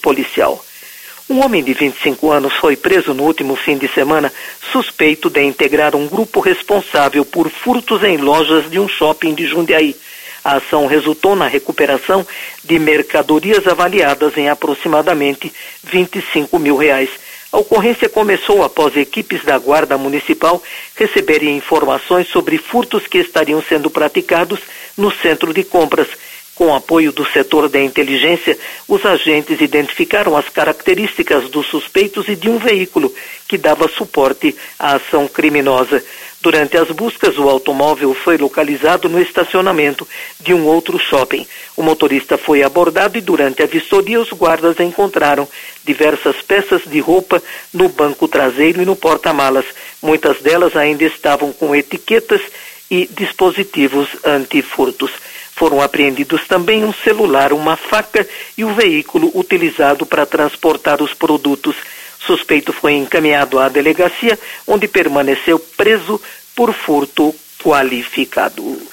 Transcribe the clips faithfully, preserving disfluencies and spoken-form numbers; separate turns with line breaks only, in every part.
policial. Um homem de vinte e cinco anos foi preso no último fim de semana, suspeito de integrar um grupo responsável por furtos em lojas de um shopping de Jundiaí. A ação resultou na recuperação de mercadorias avaliadas em aproximadamente vinte e cinco mil reais. A ocorrência começou após equipes da Guarda Municipal receberem informações sobre furtos que estariam sendo praticados no centro de compras. Com apoio do setor da inteligência, os agentes identificaram as características dos suspeitos e de um veículo que dava suporte à ação criminosa. Durante as buscas, o automóvel foi localizado no estacionamento de um outro shopping. O motorista foi abordado e durante a vistoria os guardas encontraram diversas peças de roupa no banco traseiro e no porta-malas. Muitas delas ainda estavam com etiquetas e dispositivos antifurtos. Foram apreendidos também um celular, uma faca e o veículo utilizado para transportar os produtos. Suspeito foi encaminhado à delegacia, onde permaneceu preso por furto qualificado. Muito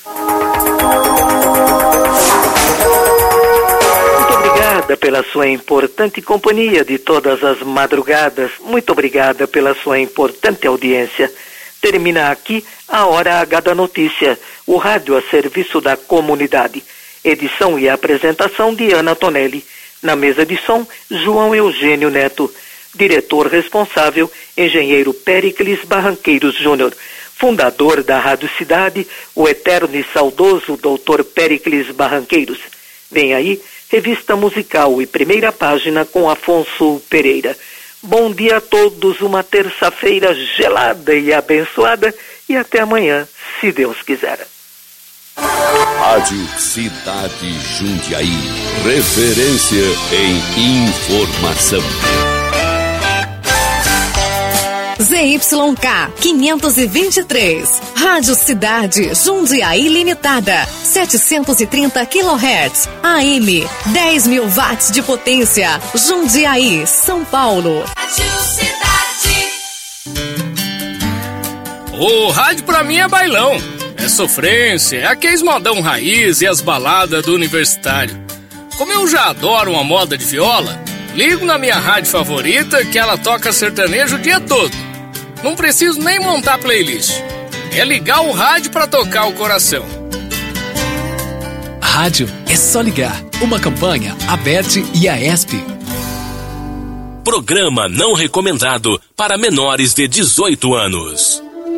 obrigada pela sua importante companhia de todas as madrugadas. Muito obrigada pela sua importante audiência. Termina aqui a Hora H da Notícia, o rádio a serviço da comunidade. Edição e apresentação de Ana Tonelli. Na mesa de som, João Eugênio Neto. Diretor responsável, engenheiro Péricles Barranqueiros Júnior. Fundador da Rádio Cidade, o eterno e saudoso doutor Péricles Barranqueiros. Vem aí, revista musical e primeira página com Afonso Pereira. Bom dia a todos, uma terça-feira gelada e abençoada e até amanhã, se Deus quiser.
Rádio Cidade Jundiaí, referência em informação.
Z Y K quinhentos e vinte e três, Rádio Cidade Jundiaí Limitada, setecentos e trinta quilohertz, A M, dez mil watts de potência, Jundiaí, São Paulo.
Rádio Cidade.
O rádio pra mim é bailão, é sofrência, é aqueles modão raiz e as baladas do universitário. Como eu já adoro uma moda de viola, ligo na minha rádio favorita que ela toca sertanejo o dia todo. Não preciso nem montar playlist. É ligar o rádio pra tocar o coração.
Rádio é só ligar. Uma campanha, Aberte e a ESP.
Programa não recomendado para menores de dezoito anos.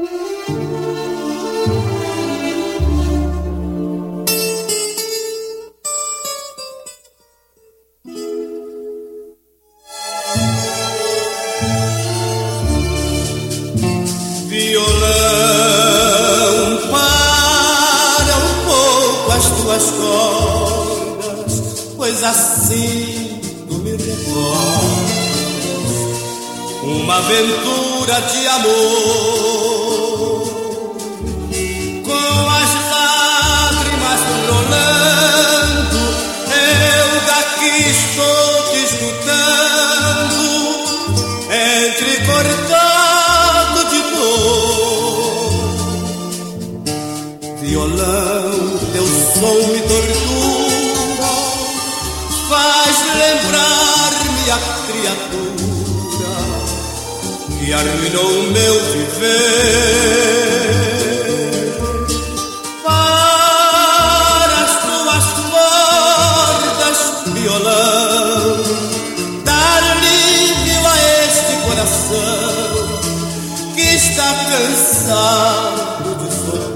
Assim tu me recordas uma aventura de amor, com as lágrimas rolando, eu daqui estou te escutando, entrecortado de dor. Violão, teu som me tortura, faz lembrar-me a criatura que arruinou o meu viver. Para as tuas cordas, violão, dar alívio a este coração que está cansado de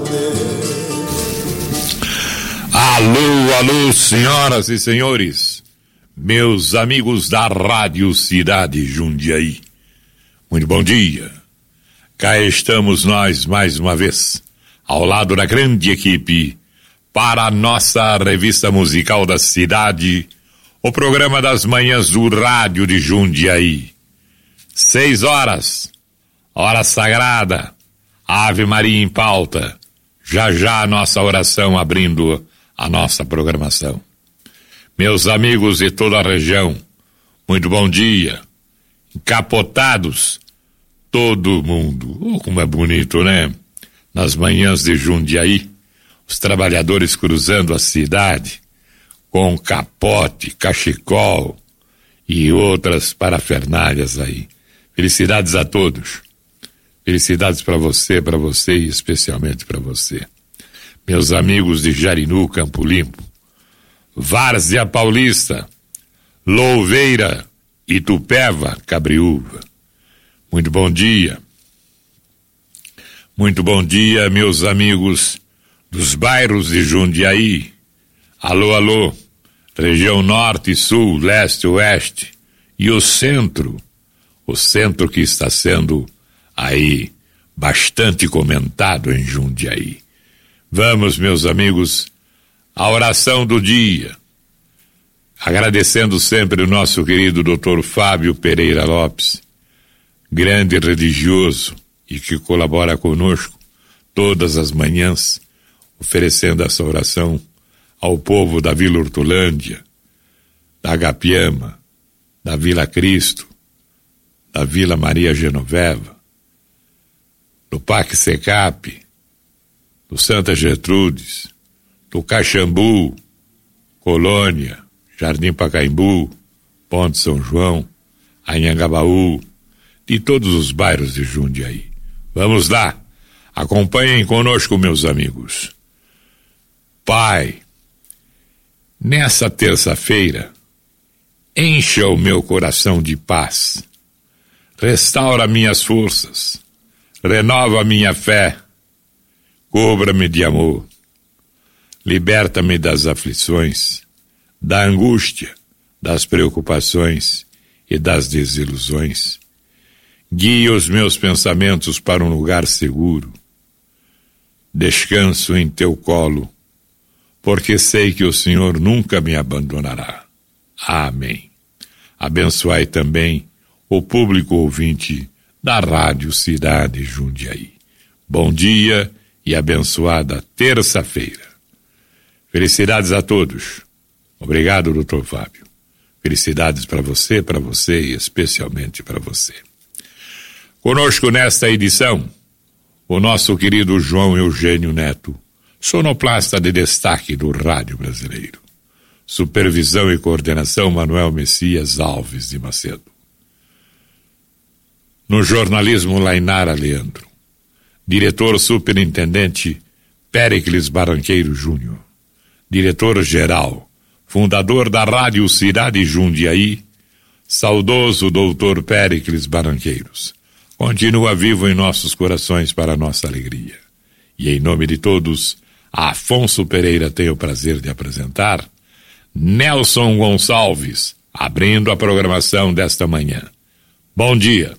sofrer.
Alô, alô, senhoras e senhores, meus amigos da Rádio Cidade Jundiaí, muito bom dia. Cá estamos nós mais uma vez, ao lado da grande equipe, para a nossa revista musical da cidade, o programa das manhãs do Rádio de Jundiaí. Seis horas, hora sagrada, Ave Maria em pauta, já já a nossa oração abrindo a nossa programação. Meus amigos de toda a região, muito bom dia. Encapotados, todo mundo. Oh, como é bonito, né? Nas manhãs de Jundiaí, os trabalhadores cruzando a cidade com capote, cachecol e outras parafernálias aí. Felicidades a todos. Felicidades para você, para você e especialmente para você. Meus amigos de Jarinu, Campo Limpo, Várzea Paulista, Louveira, Itupeva, Cabriúva. Muito bom dia. Muito bom dia, meus amigos dos bairros de Jundiaí. Alô, alô, região norte, sul, leste, oeste e o centro. O centro que está sendo aí bastante comentado em Jundiaí. Vamos, meus amigos, à oração do dia. Agradecendo sempre o nosso querido doutor Fábio Pereira Lopes, grande religioso e que colabora conosco todas as manhãs, oferecendo essa oração ao povo da Vila Hortolândia, da Agapiama, da Vila Cristo, da Vila Maria Genoveva, do Parque Secap, do Santa Gertrudes, do Caxambu, Colônia, Jardim Pacaembu, Ponte São João, Anhangabaú, de todos os bairros de Jundiaí. Vamos lá, acompanhem conosco, meus amigos. Pai, nessa terça-feira, encha o meu coração de paz, restaura minhas forças, renova minha fé, cubra-me de amor, liberta-me das aflições, da angústia, das preocupações e das desilusões. Guia os meus pensamentos para um lugar seguro. Descanso em teu colo, porque sei que o Senhor nunca me abandonará. Amém. Abençoai também o público ouvinte da Rádio Cidade Jundiaí. Bom dia e abençoada terça-feira. Felicidades a todos. Obrigado, doutor Fábio. Felicidades para você, para você e especialmente para você. Conosco nesta edição, o nosso querido João Eugênio Neto, sonoplasta de destaque do rádio brasileiro. Supervisão e coordenação Manuel Messias Alves de Macedo. No jornalismo, Lainara Leandro. Diretor superintendente Péricles Barranqueiro Júnior. Diretor-geral, fundador da Rádio Cidade Jundiaí, saudoso doutor Péricles Barranqueiros. Continua vivo em nossos corações para nossa alegria. E em nome de todos, Afonso Pereira tem o prazer de apresentar Nelson Gonçalves, abrindo a programação desta manhã. Bom dia.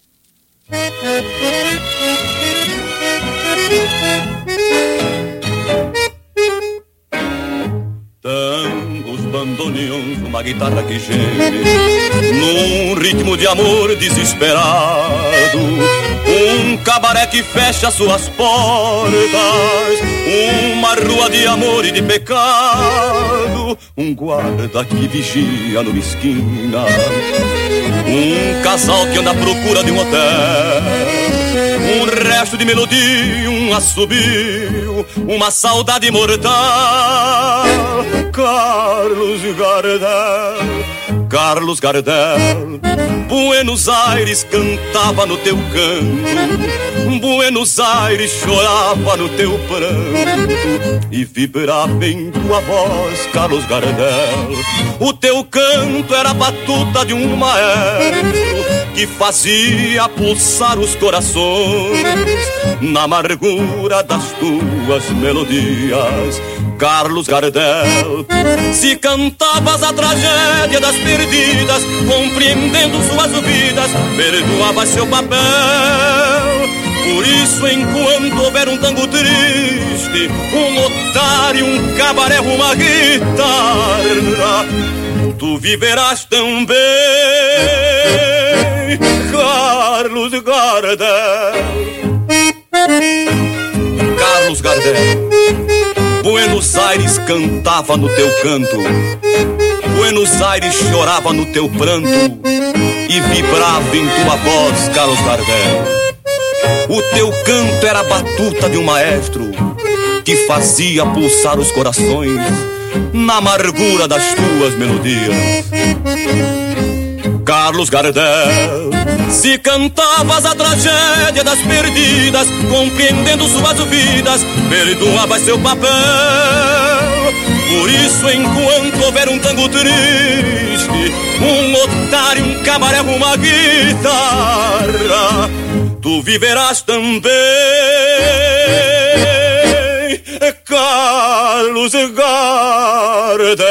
Tangos, bandoneons, uma guitarra que geme num ritmo de amor desesperado, um cabaré que fecha suas portas, uma rua de amor e de pecado, um guarda que vigia numa esquina, um casal que anda à procura de um hotel, um resto de melodia, um assobio, uma saudade mortal. Carlos Gardel, Carlos Gardel, Buenos Aires cantava no teu canto, Buenos Aires chorava no teu pranto e vibrava em tua voz, Carlos Gardel. O teu canto era a batuta de um maestro que fazia pulsar os corações na amargura das tuas melodias, Carlos Gardel. Se cantavas a tragédia das perdidas, compreendendo suas vidas, perdoava seu papel. Por isso, enquanto houver um tango triste, um otário, um cabaré, uma guitarra, tu viverás também, Carlos Gardel. Carlos Gardel. Buenos Aires cantava no teu canto, Buenos Aires chorava no teu pranto e vibrava em tua voz, Carlos Gardel. O teu canto era a batuta de um maestro que fazia pulsar os corações na amargura das tuas melodias. Carlos Gardel. Se cantavas a tragédia das perdidas, compreendendo suas vidas, perdoava seu papel. Por isso, enquanto houver um tango triste, um otário, um cabaré, uma guitarra, tu viverás também, Carlos Gardel.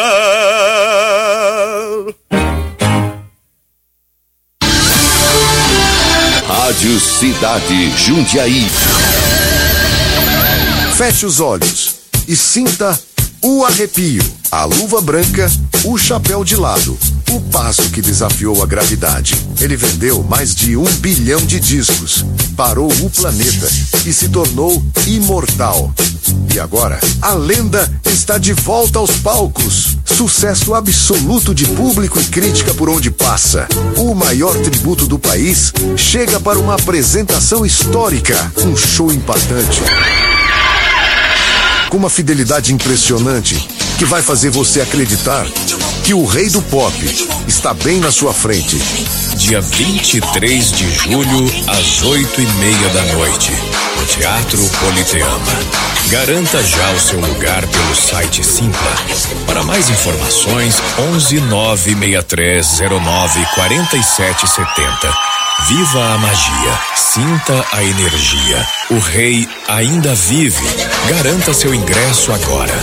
Rádio Cidade Jundiaí.
Feche os olhos e sinta o arrepio, a luva branca, o chapéu de lado, o passo que desafiou a gravidade. Ele vendeu mais de um bilhão de discos, parou o planeta e se tornou imortal. E agora, a lenda está de volta aos palcos. Sucesso absoluto de público e crítica por onde passa. O maior tributo do país chega para uma apresentação histórica, um show impactante, com uma fidelidade impressionante que vai fazer você acreditar que o rei do pop está bem na sua frente.
Dia vinte e três de julho, às oito e meia da noite, no Teatro Politeama. Garanta já o seu lugar pelo site Simpla. Para mais informações, onze nove seis três zero nove quatro sete sete zero. Viva a magia, sinta a energia. O rei ainda vive. Garanta seu ingresso agora.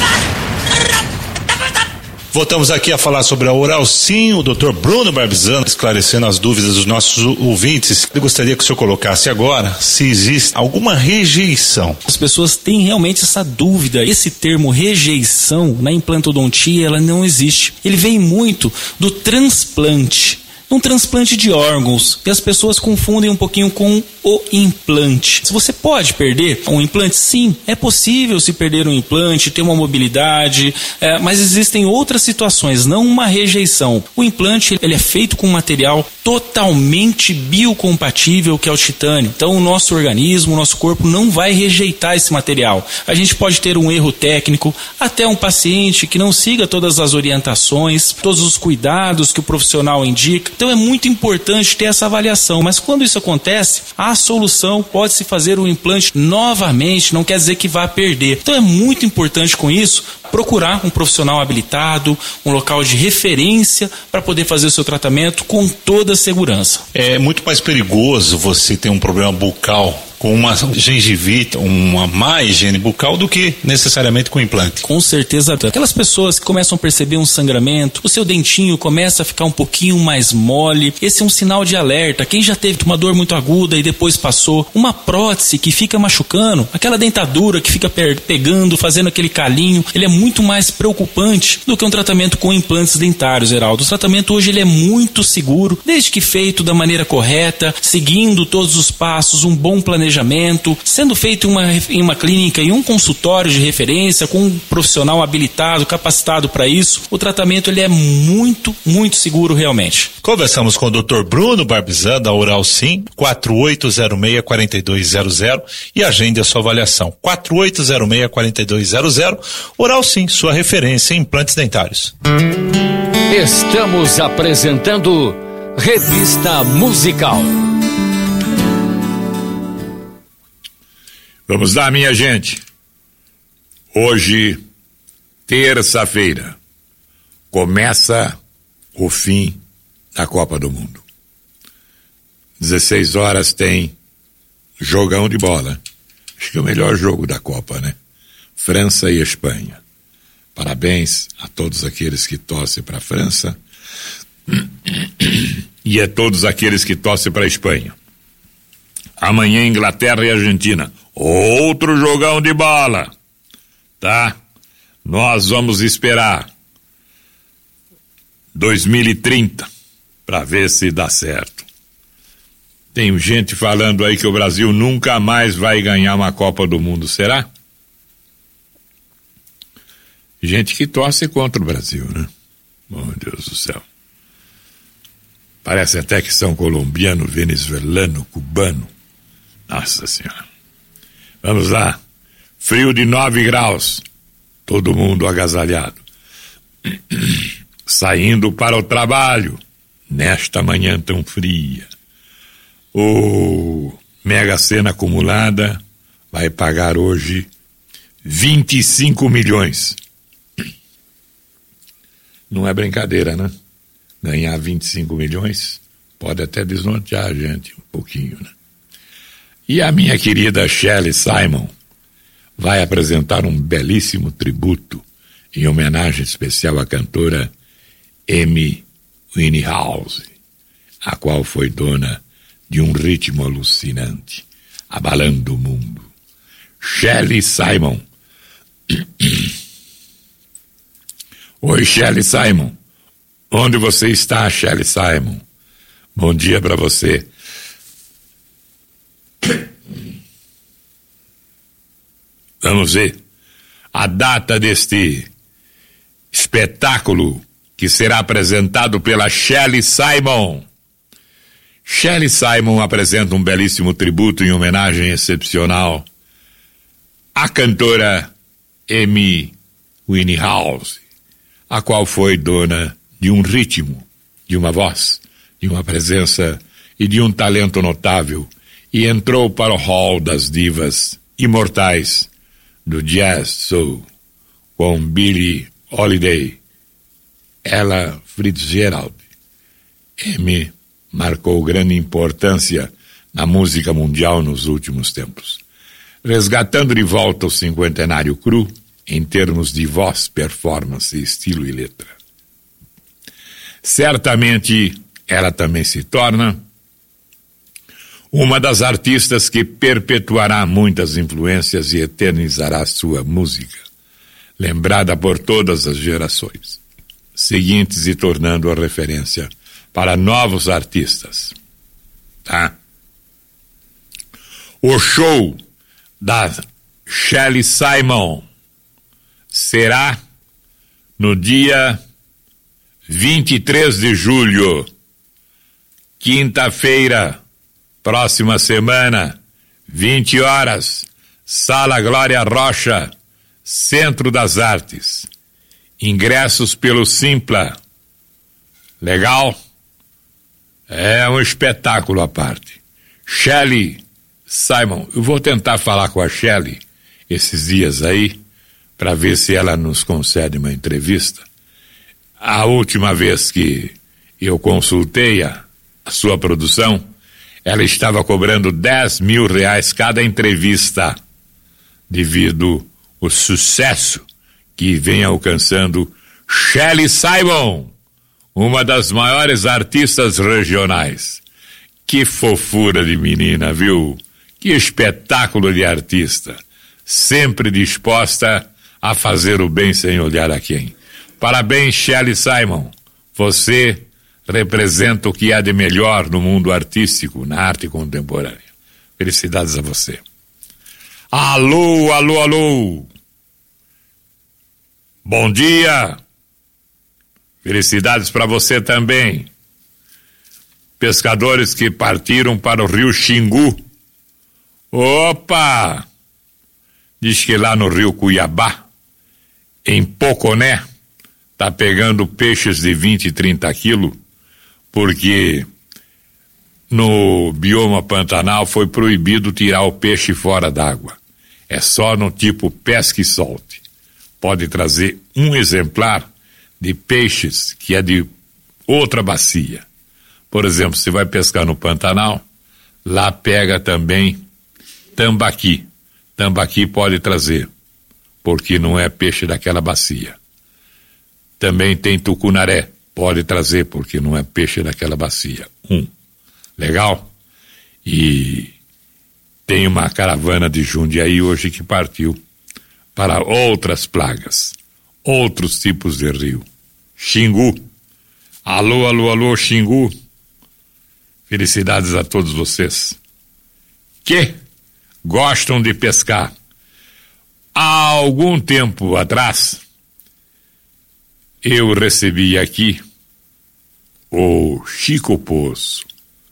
Voltamos aqui a falar sobre a Oral Sim, o doutor Bruno Barbizano, esclarecendo as dúvidas dos nossos ouvintes. Eu gostaria que o senhor colocasse agora se existe alguma rejeição.
As pessoas têm realmente essa dúvida. Esse termo rejeição na implantodontia, ela não existe. Ele vem muito do transplante. Um transplante de órgãos, e as pessoas confundem um pouquinho com o implante. Se você pode perder um implante, sim, é possível se perder um implante, ter uma mobilidade, é, mas existem outras situações, não uma rejeição. O implante, ele é feito com um material totalmente biocompatível, que é o titânio. Então o nosso organismo, o nosso corpo não vai rejeitar esse material. A gente pode ter um erro técnico, até um paciente que não siga todas as orientações, todos os cuidados que o profissional indica. Então é muito importante ter essa avaliação, mas quando isso acontece, a solução pode-se fazer o implante novamente, não quer dizer que vá perder. Então é muito importante com isso procurar um profissional habilitado, um local de referência para poder fazer o seu tratamento com toda a segurança.
É muito mais perigoso você ter um problema bucal com uma gengivite, uma má higiene bucal, do que necessariamente com implante.
Com certeza. Aquelas pessoas que começam a perceber um sangramento, o seu dentinho começa a ficar um pouquinho mais mole, esse é um sinal de alerta. Quem já teve uma dor muito aguda e depois passou, uma prótese que fica machucando, aquela dentadura que fica pegando, fazendo aquele calinho, ele é muito mais preocupante do que um tratamento com implantes dentários, Heraldo. O tratamento hoje ele é muito seguro, desde que feito da maneira correta, seguindo todos os passos, um bom planejamento, sendo feito em uma, em uma clínica, em um consultório de referência, com um profissional habilitado, capacitado para isso. O tratamento ele é muito, muito seguro realmente.
Conversamos com o doutor Bruno Barbizan, da Oral Sim, quatro oito zero seis, quatro dois zero zero, e agende a sua avaliação. quatro oito zero seis, quatro dois zero zero. Oral Sim, sua referência em implantes dentários.
Estamos apresentando Revista Musical.
Vamos lá, minha gente. Hoje, terça-feira, começa o fim da Copa do Mundo. dezesseis horas tem jogão de bola. Acho que é o melhor jogo da Copa, né? França e Espanha. Parabéns a todos aqueles que torcem para a França e a todos aqueles que torcem para a Espanha. Amanhã, Inglaterra e Argentina. Outro jogão de bola, tá? Nós vamos esperar dois mil e trinta para ver se dá certo. Tem gente falando aí que o Brasil nunca mais vai ganhar uma Copa do Mundo, será? Gente que torce contra o Brasil, né? Meu Deus do céu. Parece até que são colombiano, venezuelano, cubano. Nossa Senhora. Vamos lá. Frio de nove graus. Todo mundo agasalhado. Saindo para o trabalho. nesta manhã tão fria. O Mega Sena acumulada vai pagar hoje vinte e cinco milhões. Não é brincadeira, né? Ganhar vinte e cinco milhões pode até desnortear a gente um pouquinho, né? E a minha querida Shelley Simon vai apresentar um belíssimo tributo em homenagem especial à cantora Amy Winehouse, a qual foi dona de um ritmo alucinante, abalando o mundo. Shelley Simon. Oi, Shelley Simon. Onde você está, Shelley Simon? Bom dia para você. Vamos ver a data deste espetáculo que será apresentado pela Shelley Simon. Shelley Simon apresenta um belíssimo tributo em homenagem excepcional à cantora Amy Winehouse, a qual foi dona de um ritmo, de uma voz, de uma presença e de um talento notável, e entrou para o hall das divas imortais do jazz soul com Billie Holiday, Ella Fitzgerald. Amy marcou grande importância na música mundial nos últimos tempos, resgatando de volta o cinquentenário cru em termos de voz, performance, estilo e letra. Certamente ela também se torna uma das artistas que perpetuará muitas influências e eternizará sua música, lembrada por todas as gerações seguintes e tornando a referência para novos artistas. Tá? O show da Shelley Simon será no dia vinte e três de julho, quinta-feira, próxima semana, vinte horas, Sala Glória Rocha, Centro das Artes. Ingressos pelo Simpla. Legal? É um espetáculo à parte. Shelley Simon, eu vou tentar falar com a Shelley esses dias aí, para ver se ela nos concede uma entrevista. A última vez que eu consultei a, a sua produção, ela estava cobrando dez mil reais cada entrevista, devido ao sucesso que vem alcançando Shelley Simon, uma das maiores artistas regionais. Que fofura de menina, viu? Que espetáculo de artista, sempre disposta a fazer o bem sem olhar a quem. Parabéns, Shelley Simon. Você representa o que há de melhor no mundo artístico, na arte contemporânea. Felicidades a você. Alô, alô, alô. Bom dia. Felicidades para você também. Pescadores que partiram para o rio Xingu. Opa! Diz que lá no rio Cuiabá, em Poconé, tá pegando peixes de vinte e trinta quilos, porque no bioma Pantanal foi proibido tirar o peixe fora d'água. É só no tipo pesca e solte. Pode trazer um exemplar de peixes que é de outra bacia. Por exemplo, você vai pescar no Pantanal, lá pega também tambaqui. Tambaqui pode trazer, porque não é peixe daquela bacia. Também tem tucunaré, pode trazer, porque não é peixe daquela bacia. Um. Legal? E tem uma caravana de Jundiaí hoje que partiu para outras plagas, outros tipos de rio. Xingu. Alô, alô, alô, Xingu. Felicidades a todos vocês que gostam de pescar. Há algum tempo atrás, eu recebi aqui o Chico Poço,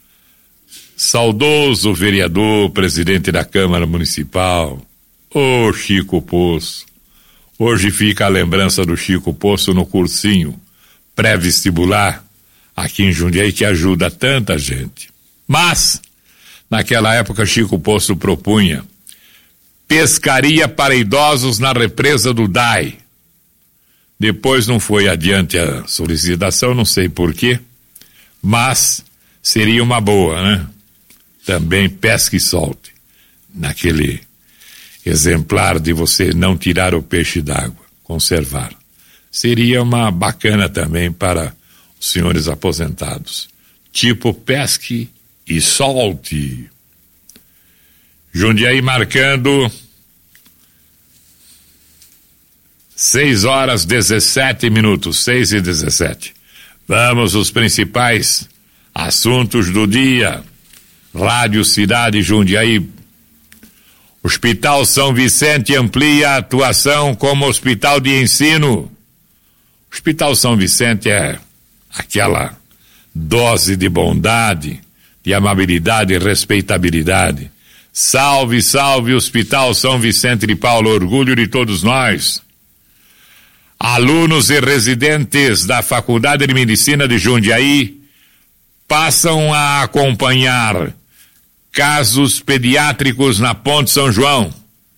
saudoso vereador, presidente da Câmara Municipal, o Chico Poço. Hoje fica a lembrança do Chico Poço no cursinho pré-vestibular, aqui em Jundiaí que ajuda tanta gente. Mas, naquela época, Chico Poço propunha pescaria para idosos na represa do D A I. Depois não foi adiante a solicitação, não sei porquê, mas seria uma boa, né? Também pesca e solte, naquele exemplar de você não tirar o peixe d'água, conservar. Seria uma bacana também para os senhores aposentados. Tipo pesque e solte. Jundiaí marcando seis horas dezessete minutos, seis e dezessete. Vamos os principais assuntos do dia. Rádio Cidade Jundiaí. Hospital São Vicente amplia a atuação como hospital de ensino. Hospital São Vicente é aquela dose de bondade, de amabilidade e respeitabilidade. Salve, salve, Hospital São Vicente de Paulo, orgulho de todos nós. Alunos e residentes da Faculdade de Medicina de Jundiaí passam a acompanhar casos pediátricos na Ponte São João.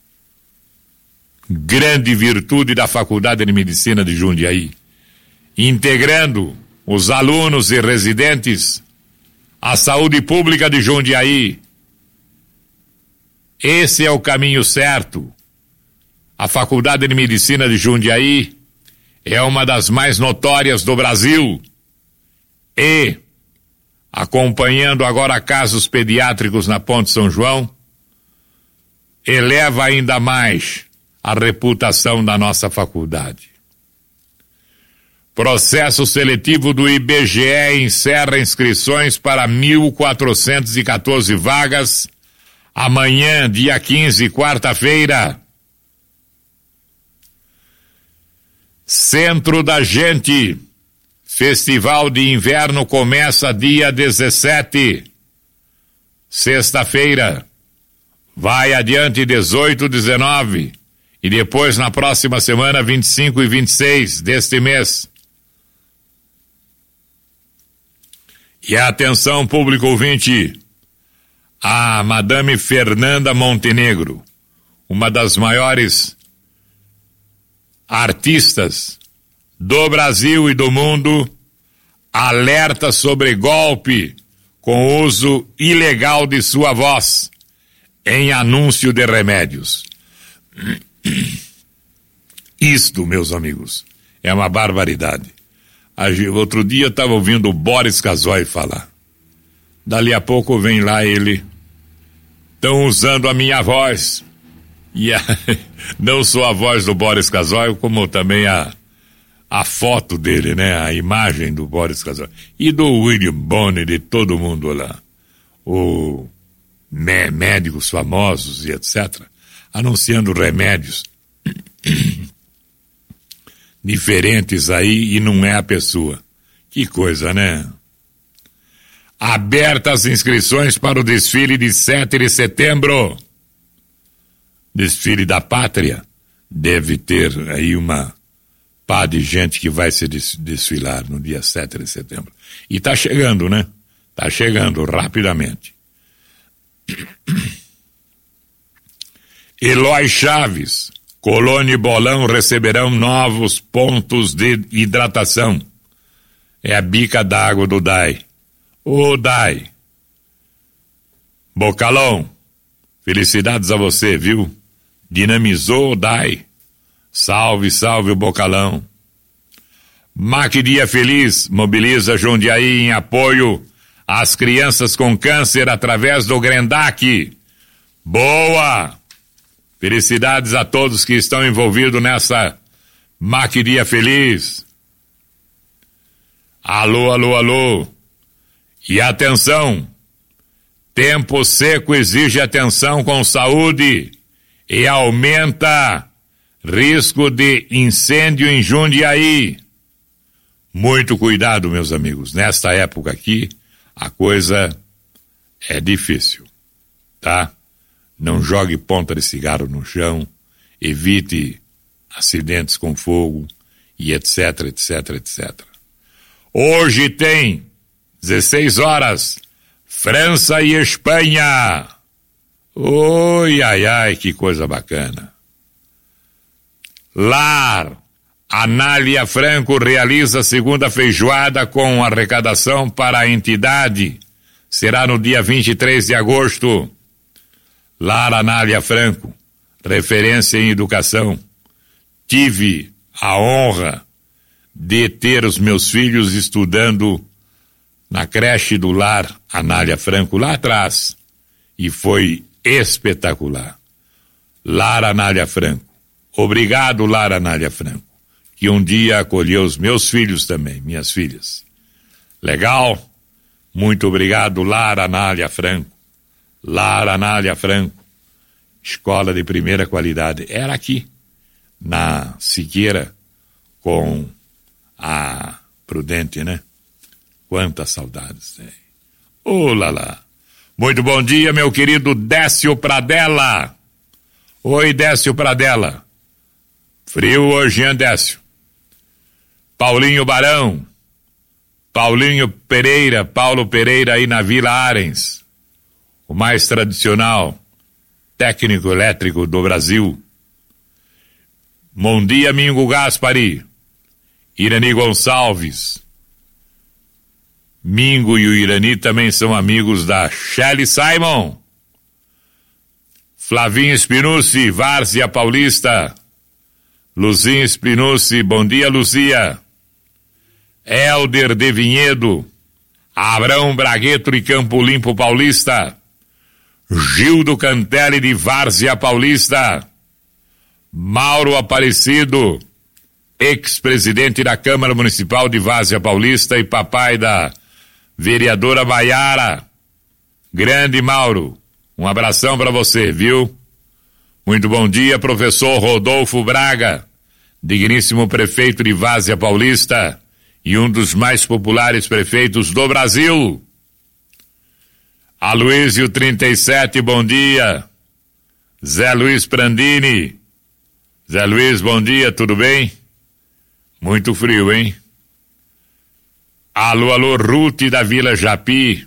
Grande virtude da Faculdade de Medicina de Jundiaí, integrando os alunos e residentes à saúde pública de Jundiaí. Esse é o caminho certo. A Faculdade de Medicina de Jundiaí é uma das mais notórias do Brasil e, acompanhando agora casos pediátricos na Ponte São João, eleva ainda mais a reputação da nossa faculdade. Processo seletivo do I B G E encerra inscrições para mil quatrocentas e quatorze vagas amanhã, dia quinze, quarta-feira. Centro da Gente. Festival de Inverno começa dia dezessete, sexta-feira. Vai adiante dezoito, dezenove e depois na próxima semana vinte e cinco e vinte e seis deste mês. E atenção, público ouvinte, a Madame Fernanda Montenegro, uma das maiores artistas do Brasil e do mundo, alerta sobre golpe com uso ilegal de sua voz em anúncio de remédios. Isto, meus amigos, é uma barbaridade. Outro dia eu estava ouvindo o Boris Casoy falar. Dali a pouco vem lá ele, estão usando a minha voz. E a, não só a voz do Boris Casoy, como também a a foto dele, né? A imagem do Boris Casoy. E do William Bonner, de todo mundo lá. O mé, médicos famosos e etcétera. Anunciando remédios diferentes aí e não é a pessoa. Que coisa, né? Abertas inscrições para o desfile de sete de setembro. Desfile da Pátria. Deve ter aí uma pá de gente que vai se desfilar no dia sete de setembro. E tá chegando, né? Tá chegando rapidamente. Eloy Chaves, Colônia e Bolão receberão novos pontos de hidratação. É a bica d'água do D A I. Ô D A I. Bocalão, felicidades a você, viu? Dinamizou o D A I. Salve, salve o Bocalão. Maquidia Feliz mobiliza Jundiaí em apoio às crianças com câncer através do Grendac. Boa! Felicidades a todos que estão envolvidos nessa Maquidia Feliz. Alô, alô, alô. E atenção, tempo seco exige atenção com saúde e aumenta risco de incêndio em Jundiaí. Muito cuidado, meus amigos. Nesta época aqui, a coisa é difícil, tá? Não jogue ponta de cigarro no chão, evite acidentes com fogo e etc, etc, etcétera. Hoje tem dezesseis horas, França e Espanha. Oi, ai, ai, que coisa bacana. Lar, Anália Franco realiza a segunda feijoada com arrecadação para a entidade. Será no dia vinte e três de agosto. Lar Anália Franco, referência em educação. Tive a honra de ter os meus filhos estudando na creche do Lar Anália Franco lá atrás. E foi espetacular. Lar Anália Franco. Obrigado, Lar Anália Franco, que um dia acolheu os meus filhos também, minhas filhas. Legal? Muito obrigado, Lar Anália Franco. Lar Anália Franco, escola de primeira qualidade. Era aqui, na Siqueira, com a Prudente, né? Quantas saudades tem. Ô, lá, lá. Muito bom dia, meu querido Décio Pradella. Oi, Décio Pradella. Frio hoje, hein, Décio? Paulinho Barão, Paulinho Pereira, Paulo Pereira aí na Vila Arens, o mais tradicional técnico elétrico do Brasil. Bom dia, Mingo Gaspari, Irani Gonçalves. Mingo e o Irani também são amigos da Shelly Simon. Flavinho Spinucci, Várzea Paulista. Luzinha Spinucci, bom dia, Luzia. Helder de Vinhedo, Abrão Bragueto de Campo Limpo Paulista, Gildo Cantelli de Várzea Paulista, Mauro Aparecido, ex-presidente da Câmara Municipal de Várzea Paulista e papai da vereadora Maiara. Grande Mauro, um abração para você, viu? Muito bom dia, professor Rodolfo Braga, digníssimo prefeito de Várzea Paulista e um dos mais populares prefeitos do Brasil. Aloysio trinta e sete, bom dia. Zé Luiz Prandini. Zé Luiz, bom dia, tudo bem? Muito frio, hein? Alô, alô, Ruth da Vila Japi.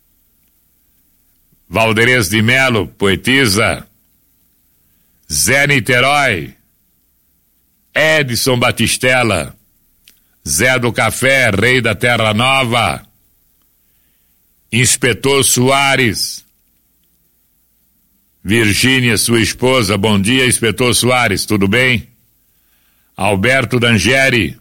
Valderez de Melo, poetisa. Zé Niterói, Edson Batistella, Zé do Café, Rei da Terra Nova, Inspetor Soares, Virgínia, sua esposa, bom dia, Inspetor Soares, tudo bem? Alberto D'Angeri,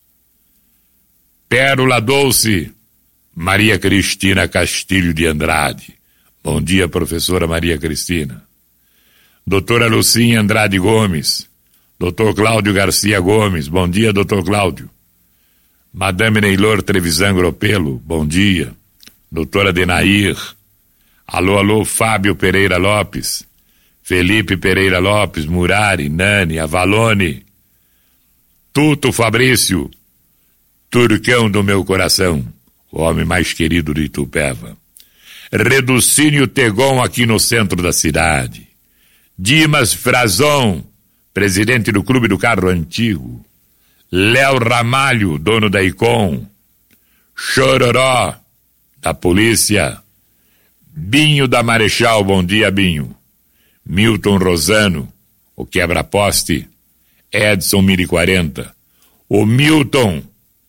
Pérola Dolce, Maria Cristina Castilho de Andrade, bom dia, professora Maria Cristina. Doutora Lucinha Andrade Gomes, doutor Cláudio Garcia Gomes, bom dia, doutor Cláudio. Madame Neylor Trevisan Gropelo, bom dia. Doutora Denair, alô, alô, Fábio Pereira Lopes, Felipe Pereira Lopes, Murari, Nani, Avalone, Tuto Fabrício, Turcão do meu coração, o homem mais querido de Itupeva. Reducínio Tegon aqui no centro da cidade. Dimas Frazon, presidente do Clube do Carro Antigo. Léo Ramalho, dono da Icom. Chororó, da polícia. Binho da Marechal, bom dia, Binho. Milton Rosano, o quebra-poste. Edson mil e quarenta. O Milton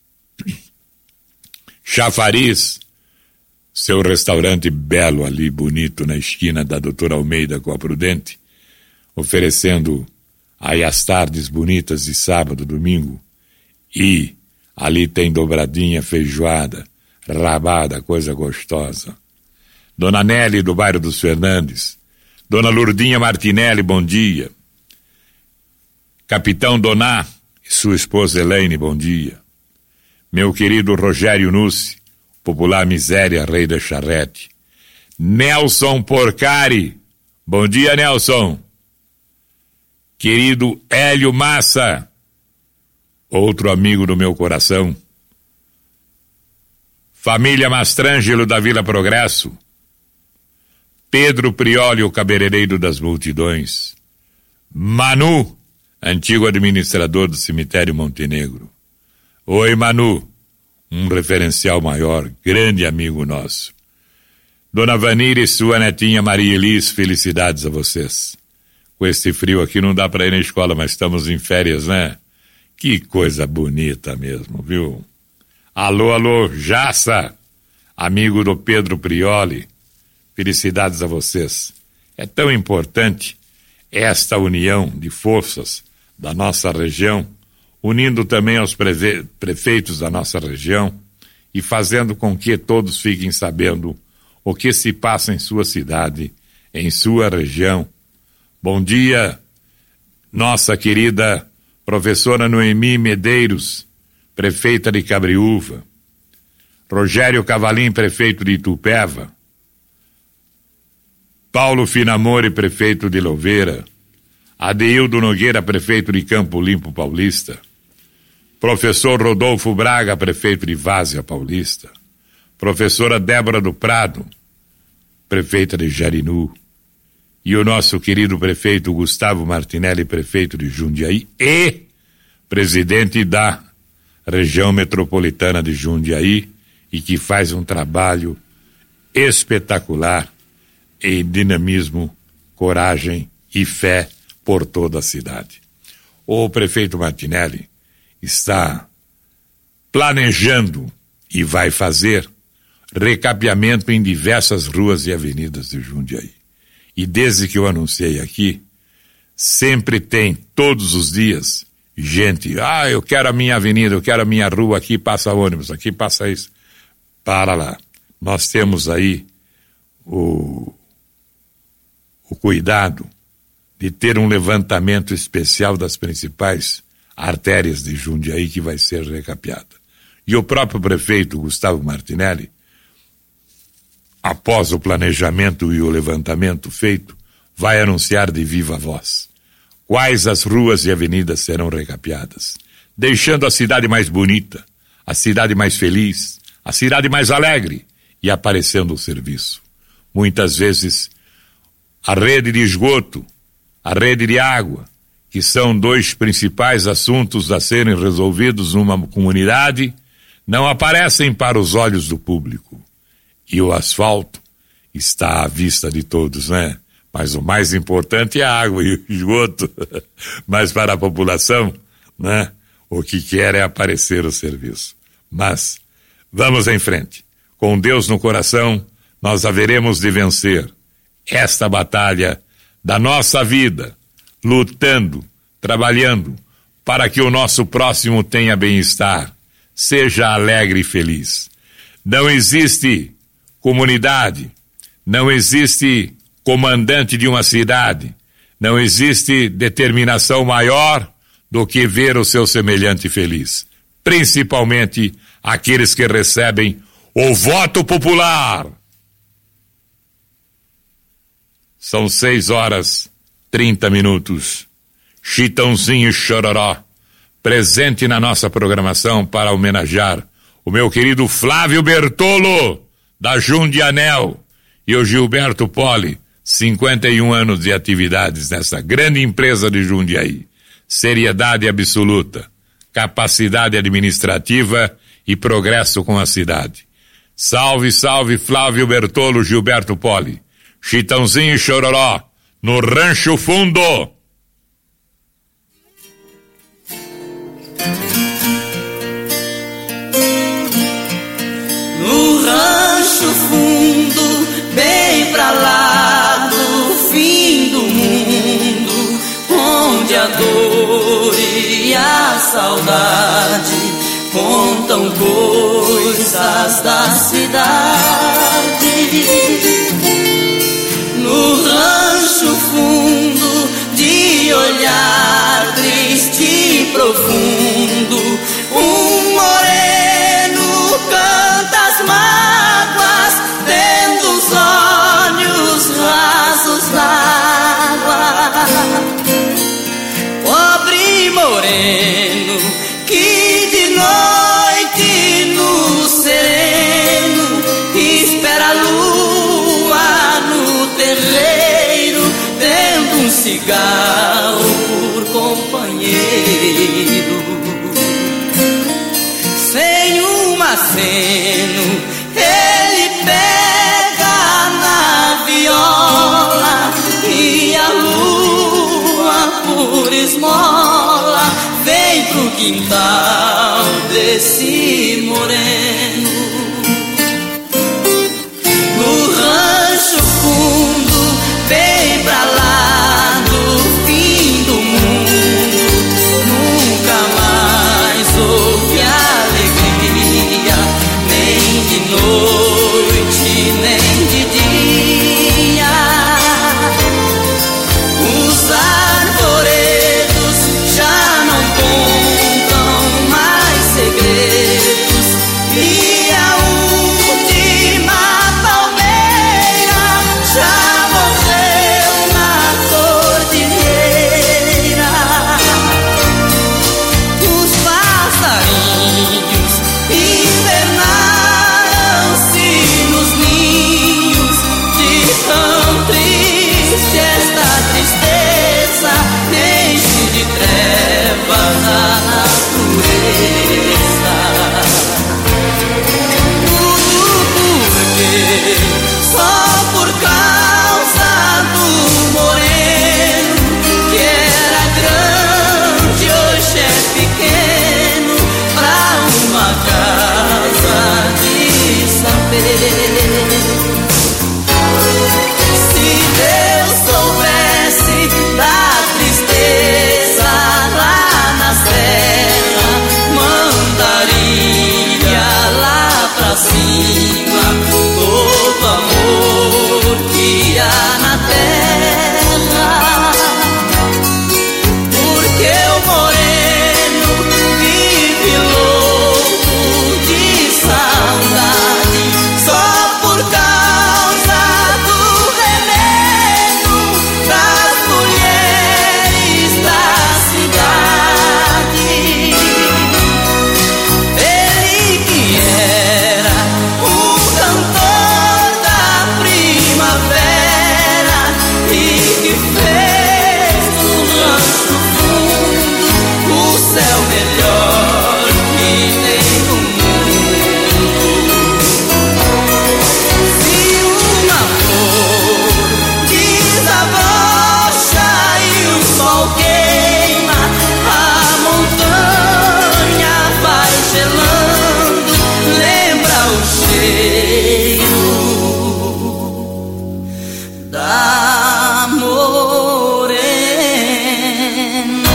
Chafariz, seu restaurante belo ali, bonito, na esquina da Doutora Almeida com a Prudente, oferecendo aí as tardes bonitas de sábado, domingo, e ali tem dobradinha, feijoada, rabada, coisa gostosa. Dona Nelly do bairro dos Fernandes, Dona Lourdinha Martinelli, bom dia. Capitão Doná e sua esposa Elaine, bom dia. Meu querido Rogério Nussi, popular miséria, rei da charrete. Nelson Porcari, bom dia, Nelson. Querido Hélio Massa, outro amigo do meu coração. Família Mastrângelo da Vila Progresso. Pedro Prioli, o cabeleireiro das multidões. Manu, antigo administrador do cemitério Montenegro. Oi, Manu, um referencial maior, grande amigo nosso. Dona Vanira e sua netinha Maria Elis, felicidades a vocês. Com esse frio aqui não dá para ir na escola, mas estamos em férias, né? Que coisa bonita mesmo, viu? Alô, alô, Jaça, amigo do Pedro Prioli, felicidades a vocês. É tão importante esta união de forças da nossa região, unindo também aos prefe- prefeitos da nossa região e fazendo com que todos fiquem sabendo o que se passa em sua cidade, em sua região. Bom dia, nossa querida professora Noemi Medeiros, prefeita de Cabriúva, Rogério Cavalim, prefeito de Itupeva, Paulo Finamore, prefeito de Louveira, Adeildo Nogueira, prefeito de Campo Limpo Paulista, professor Rodolfo Braga, prefeito de Várzea Paulista, professora Débora do Prado, prefeita de Jarinu, e o nosso querido prefeito Gustavo Martinelli, prefeito de Jundiaí e presidente da região metropolitana de Jundiaí, e que faz um trabalho espetacular em dinamismo, coragem e fé por toda a cidade. O prefeito Martinelli está planejando e vai fazer recapeamento em diversas ruas e avenidas de Jundiaí. E desde que eu anunciei aqui, sempre tem, todos os dias, gente, ah, eu quero a minha avenida, eu quero a minha rua, aqui passa ônibus, aqui passa isso. Para lá. Nós temos aí o, o cuidado de ter um levantamento especial das principais artérias de Jundiaí que vai ser recapeada. E o próprio prefeito Gustavo Martinelli, após o planejamento e o levantamento feito, vai anunciar de viva voz quais as ruas e avenidas serão recapeadas, deixando a cidade mais bonita, a cidade mais feliz, a cidade mais alegre e aparecendo o serviço. Muitas vezes a rede de esgoto, a rede de água, que são dois principais assuntos a serem resolvidos numa comunidade, não aparecem para os olhos do público. E o asfalto está à vista de todos, né? Mas o mais importante é a água e o esgoto. Mas para a população, né? O que quer é aparecer o serviço. Mas vamos em frente. Com Deus no coração, nós haveremos de vencer esta batalha da nossa vida, lutando, trabalhando, para que o nosso próximo tenha bem-estar, seja alegre e feliz. Não existe comunidade, não existe comandante de uma cidade, não existe determinação maior do que ver o seu semelhante feliz, principalmente aqueles que recebem o voto popular. São seis horas, trinta minutos. Chitãozinho e Chororó, presente na nossa programação para homenagear o meu querido Flávio Bertolo, da Jundianel, e o Gilberto Poli, cinquenta e um anos de atividades nessa grande empresa de Jundiaí. Seriedade absoluta, capacidade administrativa e progresso com a cidade. Salve, salve Flávio Bertolo, Gilberto Poli. Chitãozinho e Chororó, no Rancho Fundo.
No Rancho Fundo, bem pra lá do fim do mundo, onde a dor e a saudade contam coisas da cidade. No rancho fundo, de olhar triste e profundo, um moreno canta as mágoas, tendo os olhos rasos d'água. Pobre moreno, que de noite no sereno espera a lua no terreiro, tendo um cigarro por companheiro. Sem uma morrer só por causa do moreno, que era grande, hoje é pequeno, pra uma casa de saber. Se Deus soubesse da tristeza lá na serra, mandaria lá pra cima todo amor que há na terra. Porque o moreno vive louco de saudade só por causa do veneno das mulheres da cidade. Ele que era o cantor da primavera e que fez do rancho fundo o céu melhor que tem no mundo. Se uma flor desabrocha e o sol queima, a montanha vai gelando, lembra o cheiro da morena.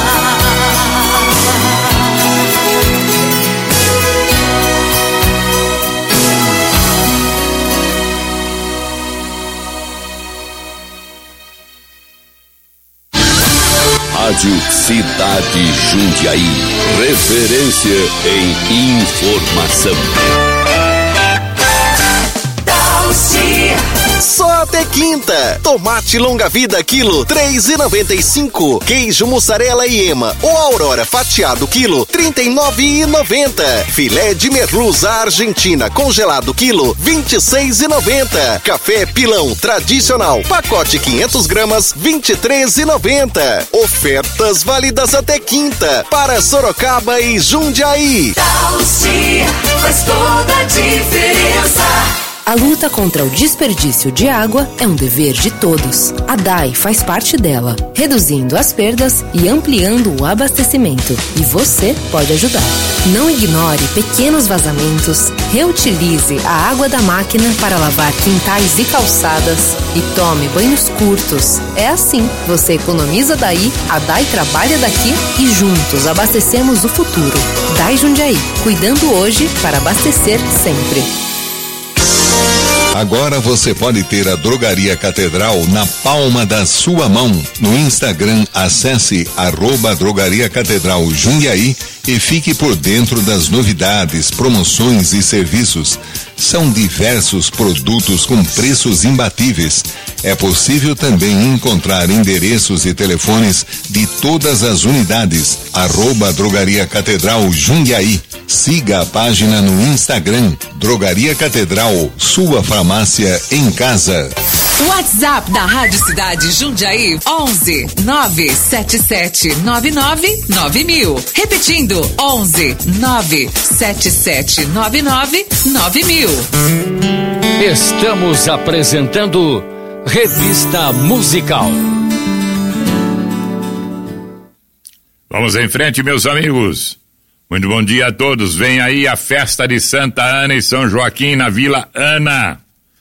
Rádio Cidade Jundiaí. Referência em informação.
Só até quinta. Tomate longa vida quilo três e noventa e cinco. Queijo mussarela e ema ou Aurora fatiado quilo trinta e nove e noventa. Filé de merluza argentina congelado quilo vinte e seis e noventa. Café pilão tradicional pacote quinhentas gramas vinte e três e noventa. Ofertas válidas até quinta para Sorocaba e Jundiaí.
Dalci faz toda a diferença.
A luta contra o desperdício de água é um dever de todos. A D A I faz parte dela, reduzindo as perdas e ampliando o abastecimento. E você pode ajudar. Não ignore pequenos vazamentos, reutilize a água da máquina para lavar quintais e calçadas e tome banhos curtos. É assim, você economiza daí, a D A I trabalha daqui e juntos abastecemos o futuro. D A I Jundiaí, cuidando hoje para abastecer sempre.
Agora você pode ter a Drogaria Catedral na palma da sua mão. No Instagram, acesse arroba Drogaria Catedral Jundiaí e fique por dentro das novidades, promoções e serviços. São diversos produtos com preços imbatíveis. É possível também encontrar endereços e telefones de todas as unidades. Arroba Drogaria Catedral Jundiaí. Siga a página no Instagram, Drogaria Catedral, sua farmácia em casa.
WhatsApp da Rádio Cidade Jundiaí, onze nove sete sete nove nove nove mil. Repetindo, onze nove sete sete nove nove nove mil.
Estamos apresentando Revista Musical.
Vamos em frente, meus amigos. Muito bom dia a todos. Vem aí a festa de Santa Ana e São Joaquim na Vila Ana.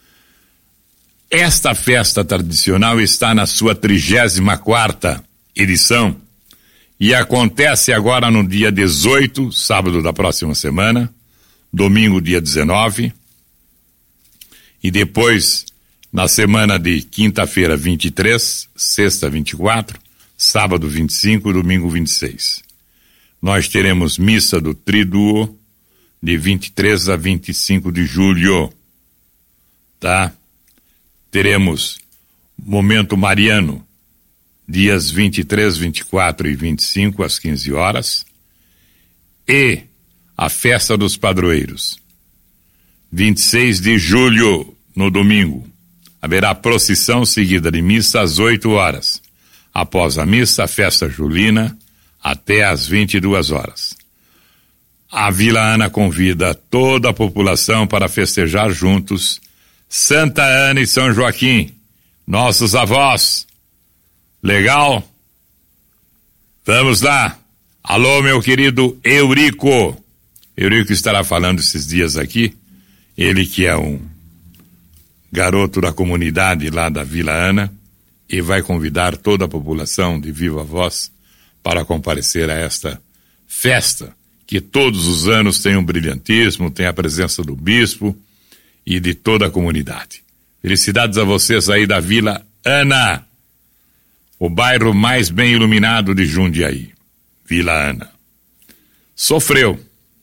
Esta festa tradicional está na sua trigésima quarta edição e acontece agora no dia dezoito, sábado da próxima semana, domingo dia dezenove, e depois na semana de quinta-feira vinte e três, sexta vinte e quatro, sábado vinte e cinco e domingo vinte e seis. Nós teremos missa do Triduo de vinte e três a vinte e cinco de julho, tá? Teremos Momento Mariano, dias vinte e três, vinte e quatro e vinte e cinco às quinze horas, e a Festa dos Padroeiros, vinte e seis de julho, no domingo. Haverá procissão seguida de missa às oito horas. Após a missa, a festa julina, até às vinte e duas horas. a Vila Ana convida toda a população para festejar juntos Santa Ana e São Joaquim, nossos avós. Legal? Vamos lá. Alô, meu querido Eurico. Eurico estará falando esses dias aqui. Ele que é um garoto da comunidade lá da Vila Ana e vai convidar toda a população de viva voz para comparecer a esta festa que todos os anos tem um brilhantismo, tem a presença do bispo e de toda a comunidade. Felicidades a vocês aí da Vila Ana, o bairro mais bem iluminado de Jundiaí. Vila Ana. Sofreu,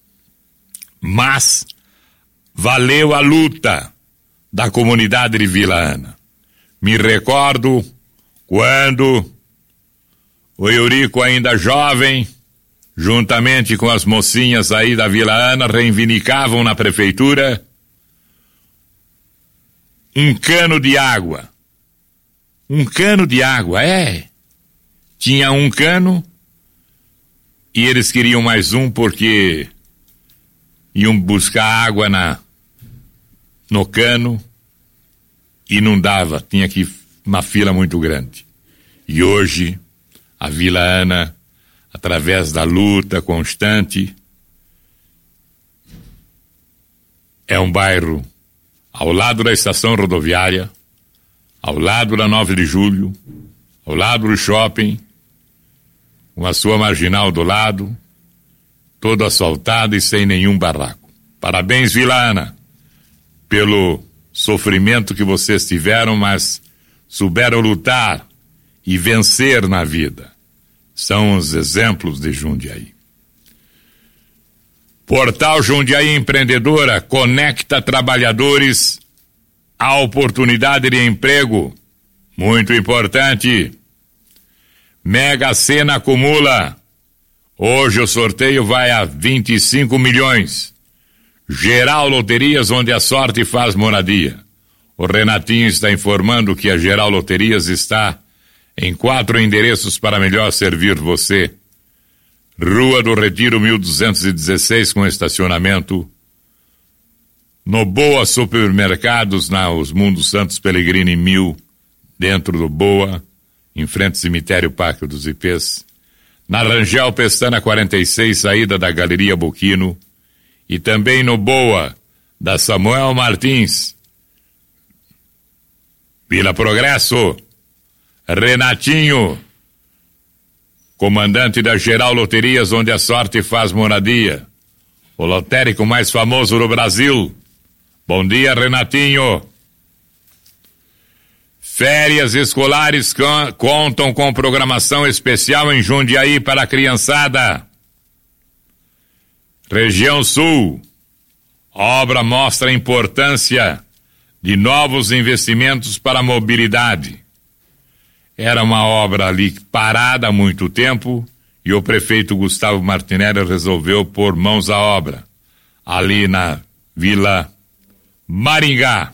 mas valeu a luta da comunidade de Vila Ana. Me recordo quando o Eurico, ainda jovem, juntamente com as mocinhas aí da Vila Ana, reivindicavam na prefeitura um cano de água. Um cano de água, é. Tinha um cano e eles queriam mais um porque iam buscar água na, no cano e não dava, tinha que uma fila muito grande. E hoje a Vila Ana, através da luta constante, é um bairro ao lado da estação rodoviária, ao lado da nove de julho, ao lado do shopping, com a sua marginal do lado, todo asfaltado e sem nenhum barraco. Parabéns, Vila Ana, pelo sofrimento que vocês tiveram, mas souberam lutar e vencer na vida. São os exemplos de Jundiaí. Portal Jundiaí Empreendedora conecta trabalhadores à oportunidade de emprego. Muito importante. Mega Sena acumula. Hoje o sorteio vai a vinte e cinco milhões. Geral Loterias, onde a sorte faz moradia. O Renatinho está informando que a Geral Loterias está em quatro endereços para melhor servir você. Rua do Retiro mil duzentos e dezesseis com estacionamento. No Boa Supermercados, na Osmundo Santos Pellegrini mil, dentro do Boa, em frente ao cemitério Parque dos Ipês. Na Rangel Pestana quarenta e seis, saída da Galeria Boquino. E também no Boa, da Samuel Martins. Vila Progresso. Renatinho, comandante da Geral Loterias, onde a sorte faz moradia. O lotérico mais famoso do Brasil. Bom dia, Renatinho. Férias escolares con- contam com programação especial em Jundiaí para a criançada. Região Sul. Obra mostra a importância de novos investimentos para a mobilidade. Era uma obra ali parada há muito tempo e o prefeito Gustavo Martinelli resolveu pôr mãos à obra, ali na Vila Maringá.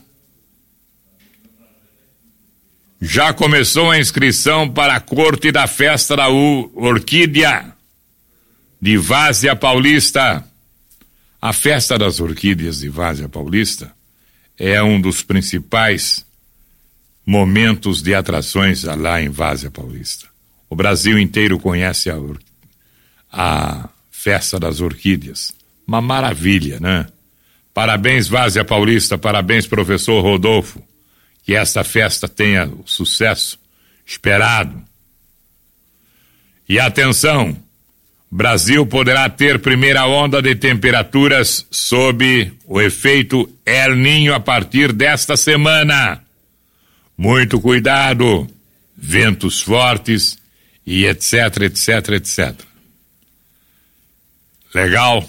Já começou a inscrição para a corte da festa da U- Orquídea de Várzea Paulista. A festa das orquídeas de Várzea Paulista é um dos principais momentos de atrações lá em Várzea Paulista. O Brasil inteiro conhece a, or... a festa das orquídeas. Uma maravilha, né? Parabéns, Várzea Paulista, parabéns, professor Rodolfo, que esta festa tenha o sucesso esperado. E atenção, Brasil poderá ter primeira onda de temperaturas sob o efeito El Niño a partir desta semana. Muito cuidado, ventos fortes e etc, etc, etcétera. Legal?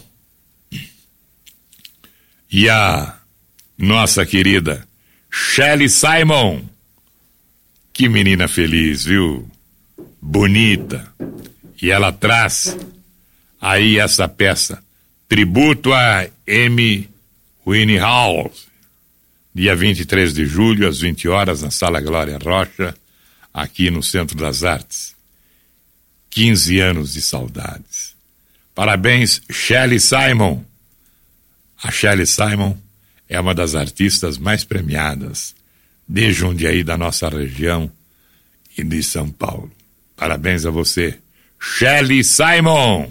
E a nossa querida Shelly Simon, que menina feliz, viu? Bonita. E ela traz aí essa peça, tributo a Amy Winehouse, dia vinte e três de julho, às vinte horas, na Sala Glória Rocha, aqui no Centro das Artes. quinze anos de saudades. Parabéns, Shelly Simon. A Shelly Simon é uma das artistas mais premiadas de Jundiaí, da nossa região e de São Paulo. Parabéns a você, Shelly Simon.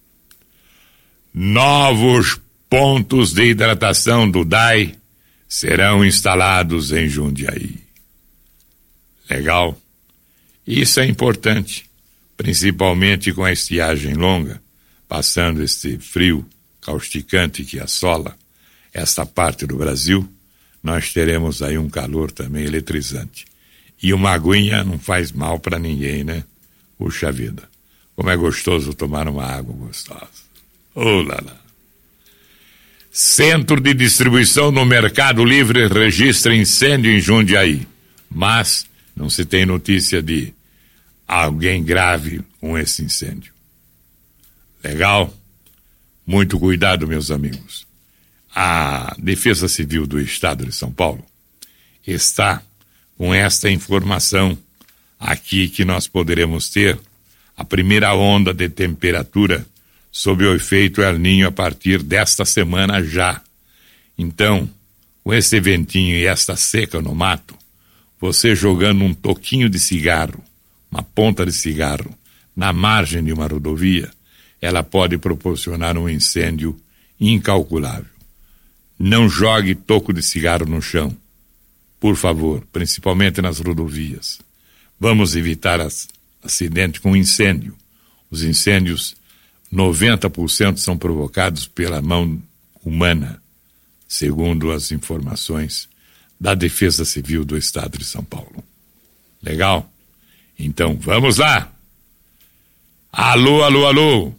Novos pontos de hidratação do D A I serão instalados em Jundiaí. Legal? Isso é importante, principalmente com a estiagem longa, passando este frio causticante que assola esta parte do Brasil, nós teremos aí um calor também eletrizante. E uma aguinha não faz mal para ninguém, né? Puxa vida, como é gostoso tomar uma água gostosa. Oh lá lá. Centro de distribuição no Mercado Livre registra incêndio em Jundiaí, mas não se tem notícia de alguém grave com esse incêndio. Legal? Muito cuidado, meus amigos. A Defesa Civil do Estado de São Paulo está com esta informação aqui que nós poderemos ter a primeira onda de temperatura sob o efeito El Niño a partir desta semana já. Então, com esse ventinho e esta seca no mato, você jogando um toquinho de cigarro, uma ponta de cigarro, na margem de uma rodovia, ela pode proporcionar um incêndio incalculável. Não jogue toco de cigarro no chão, por favor, principalmente nas rodovias. Vamos evitar as, acidente com incêndio. Os incêndios, noventa por cento são provocados pela mão humana, segundo as informações da Defesa Civil do Estado de São Paulo. Legal? Então, vamos lá! Alô, alô, alô!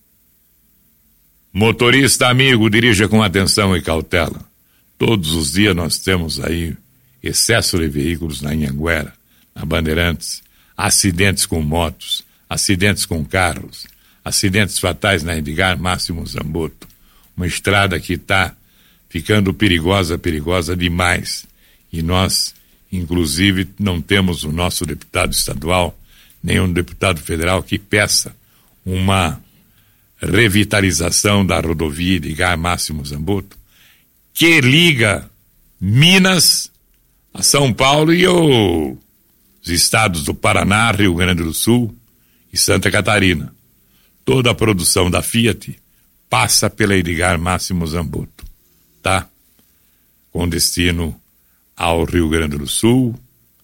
Motorista amigo, dirija com atenção e cautela. Todos os dias nós temos aí excesso de veículos na Anhanguera, na Bandeirantes, acidentes com motos, acidentes com carros, acidentes fatais na Edgar Máximo Zamboto. Uma estrada que está ficando perigosa, perigosa demais. E nós, inclusive, não temos o nosso deputado estadual, nem um deputado federal que peça uma revitalização da rodovia Edgar Máximo Zamboto, que liga Minas a São Paulo e o, os estados do Paraná, Rio Grande do Sul e Santa Catarina. Toda a produção da Fiat passa pela Edgar Máximo Zamboto, tá? Com destino ao Rio Grande do Sul,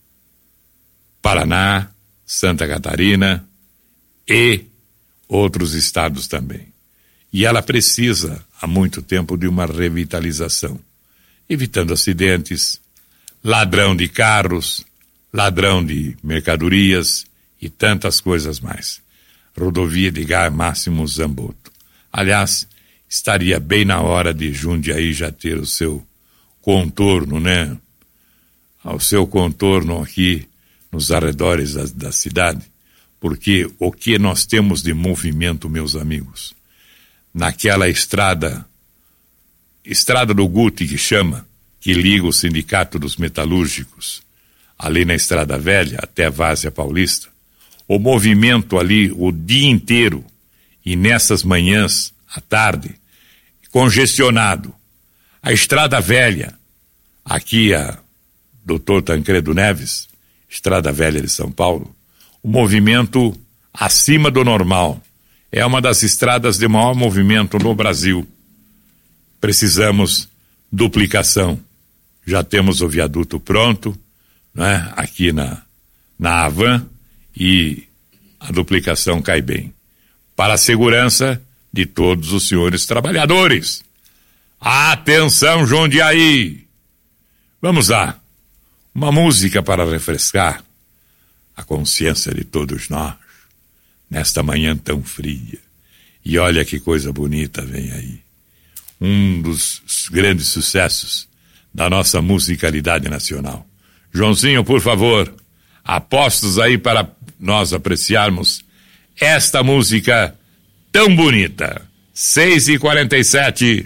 Paraná, Santa Catarina e outros estados também. E ela precisa, há muito tempo, de uma revitalização, evitando acidentes, ladrão de carros, ladrão de mercadorias e tantas coisas mais. Rodovia Edgar Máximo Zamboto. Aliás, estaria bem na hora de Jundiaí já ter o seu contorno, né? O seu contorno aqui nos arredores da, da cidade. Porque o que nós temos de movimento, meus amigos, naquela estrada, estrada do Guti que chama, que liga o Sindicato dos Metalúrgicos, ali na Estrada Velha até Várzea Paulista, o movimento ali o dia inteiro e nessas manhãs, à tarde, congestionado. A Estrada Velha, aqui a doutor Tancredo Neves, Estrada Velha de São Paulo, o movimento acima do normal. É uma das estradas de maior movimento no Brasil. Precisamos duplicação. Já temos o viaduto pronto, né? Aqui na, na Avan, e a duplicação cai bem. Para a segurança de todos os senhores trabalhadores. Atenção, Jundiaí! Vamos lá. Uma música para refrescar a consciência de todos nós, nesta manhã tão fria. E olha que coisa bonita vem aí. Um dos grandes sucessos da nossa musicalidade nacional. Joãozinho, por favor, apostos aí para nós apreciarmos esta música tão bonita. seis e quarenta e sete.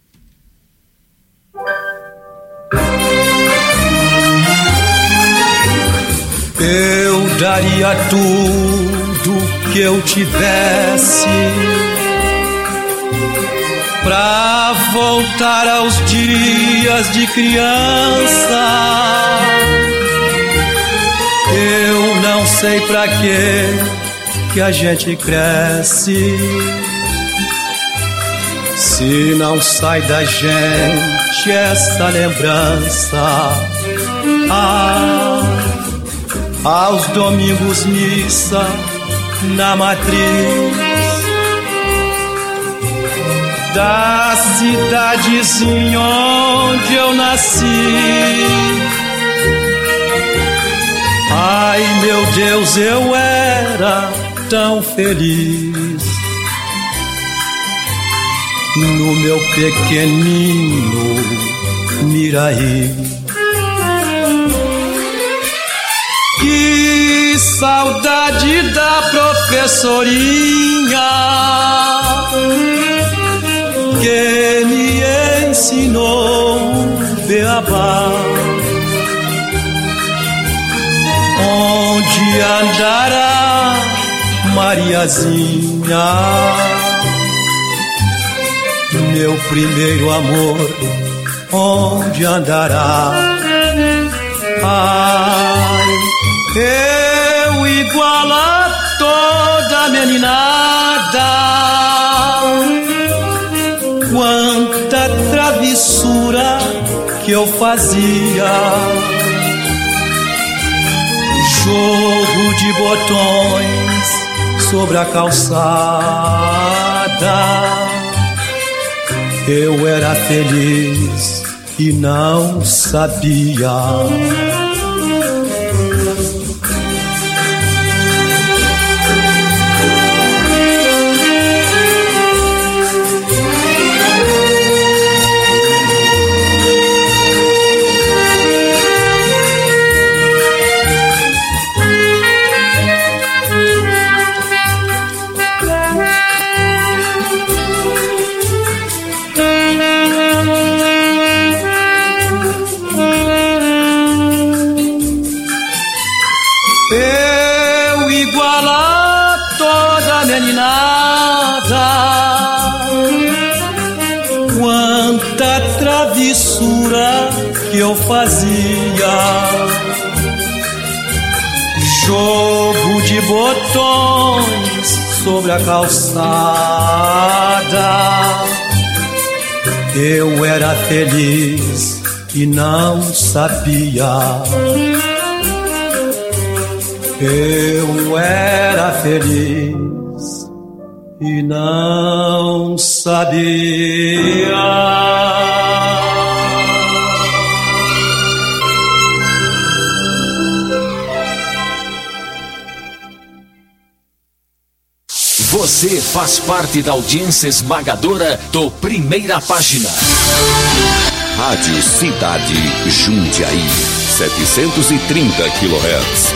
Eu daria tudo que eu tivesse pra voltar aos dias de criança. Eu não sei pra quê que a gente cresce, se não sai da gente essa lembrança. Ah, aos domingos missa na matriz da cidadezinha onde eu nasci. Ai, meu Deus, eu era tão feliz no meu pequenino Miraí. Que saudade da professorinha que me ensinou beabá. Onde andará Mariazinha, meu primeiro amor, onde andará? Ai, eu igual a toda meninada, quanta travessura que eu fazia. Jogo de botões sobre a calçada, eu era feliz e não sabia. Quanta travessura que eu fazia. Jogo de botões sobre a calçada, eu era feliz e não sabia. Eu era feliz e não sabia.
Você faz parte da audiência esmagadora do Primeira Página.
Rádio Cidade Jundiaí, setecentos e trinta quilohertz.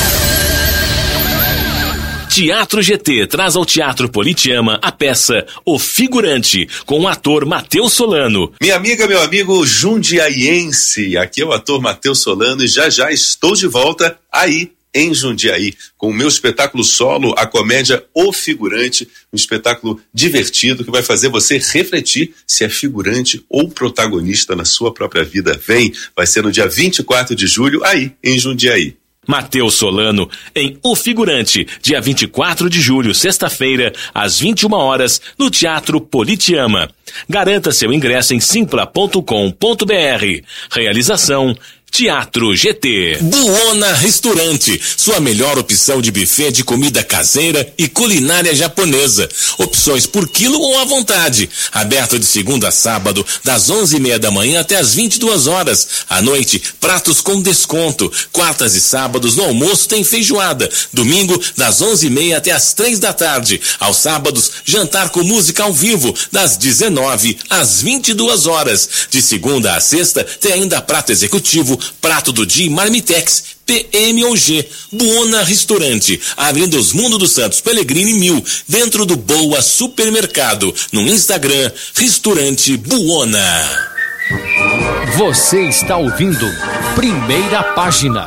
Teatro G T traz ao Teatro Politeama a peça O Figurante, com o ator Matheus Solano.
Minha amiga, meu amigo jundiaiense, aqui é o ator Matheus Solano e já já estou de volta aí em Jundiaí, com o meu espetáculo solo, a comédia O Figurante, um espetáculo divertido que vai fazer você refletir se é figurante ou protagonista na sua própria vida. Vem, vai ser no dia vinte e quatro de julho, aí em Jundiaí.
Matheus Solano em O Figurante, dia vinte e quatro de julho, sexta-feira, às vinte e uma horas, no Teatro Politeama. Garanta seu ingresso em simpla ponto com ponto br. Realização Teatro G T.
Buona Restaurante, sua melhor opção de buffet de comida caseira e culinária japonesa. Opções por quilo ou à vontade. Aberto de segunda a sábado, das onze e meia da manhã até as vinte e duas horas. À noite, pratos com desconto. Quartas e sábados, no almoço, tem feijoada. Domingo, das onze e meia até as três da tarde. Aos sábados, jantar com música ao vivo, das dezenove às vinte e duas horas. De segunda a sexta, tem ainda prato executivo, prato do dia e marmitex, P M ou G. Buona Restaurante, Avenida Os Mundo dos Santos Pellegrini mil, dentro do Boa Supermercado. No Instagram, Restaurante Buona.
Você está ouvindo Primeira Página.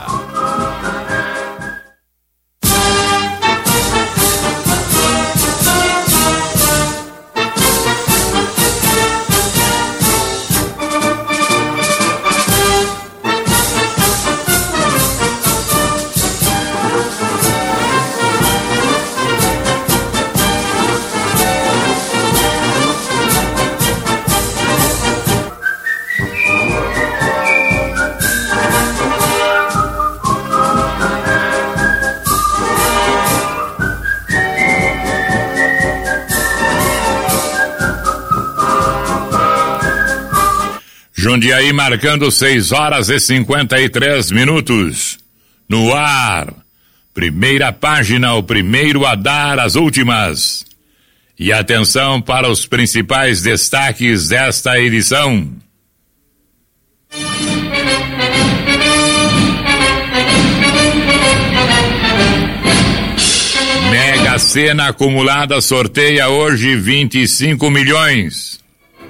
Jundiaí marcando seis horas e cinquenta e três minutos. No ar, primeira página, o primeiro a dar as últimas. E atenção para os principais destaques desta edição. Mega Sena acumulada sorteia hoje vinte e cinco milhões.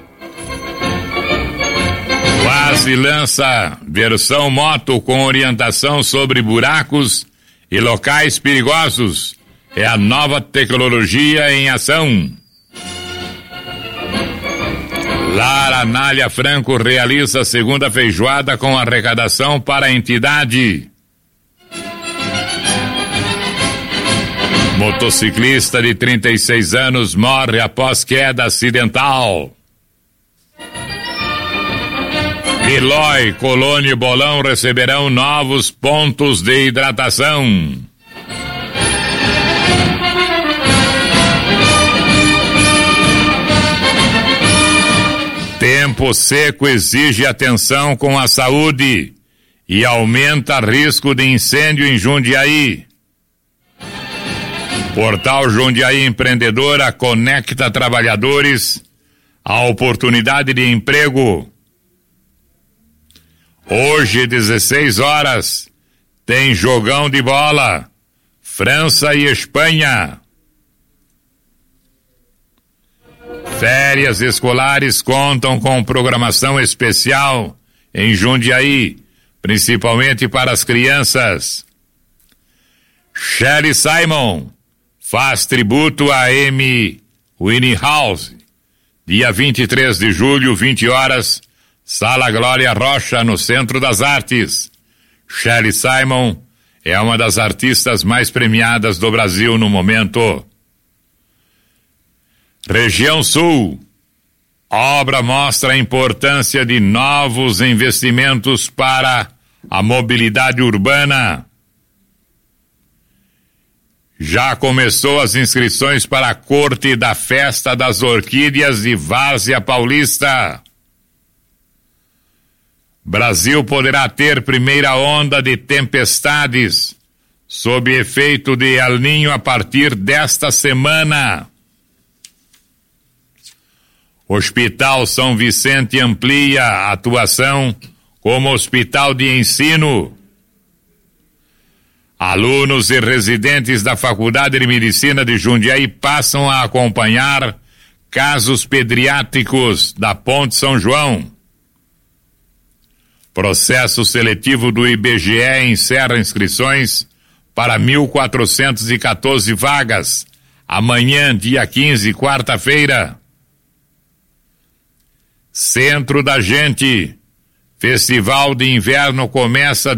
Quase lança versão moto com orientação sobre buracos e locais perigosos. É a nova tecnologia em ação. Lara Anália Franco realiza a segunda feijoada com arrecadação para a entidade. Motociclista de trinta e seis anos morre após queda acidental. Eloy, Colônia e Bolão receberão novos pontos de hidratação. Tempo seco exige atenção com a saúde e aumenta risco de incêndio em Jundiaí. Portal Jundiaí Empreendedora conecta trabalhadores à oportunidade de emprego. Hoje, dezesseis horas, tem jogão de bola. França e Espanha. Férias escolares contam com programação especial em Jundiaí, principalmente para as crianças. Shelly Simon faz tributo a Amy Winehouse. Dia vinte e três de julho, vinte horas, Sala Glória Rocha, no Centro das Artes. Shelly Simon é uma das artistas mais premiadas do Brasil no momento. Região Sul. Obra mostra a importância de novos investimentos para a mobilidade urbana. Já começou as inscrições para a Corte da Festa das Orquídeas de Várzea Paulista. Brasil poderá ter primeira onda de tempestades sob efeito de El Niño a partir desta semana. Hospital São Vicente amplia a atuação como hospital de ensino. Alunos e residentes da Faculdade de Medicina de Jundiaí passam a acompanhar casos pediátricos da Ponte São João. Processo seletivo do I B G E encerra inscrições para mil quatrocentas e quatorze vagas. Amanhã, dia quinze, quarta-feira. Centro da Gente. Festival de Inverno começa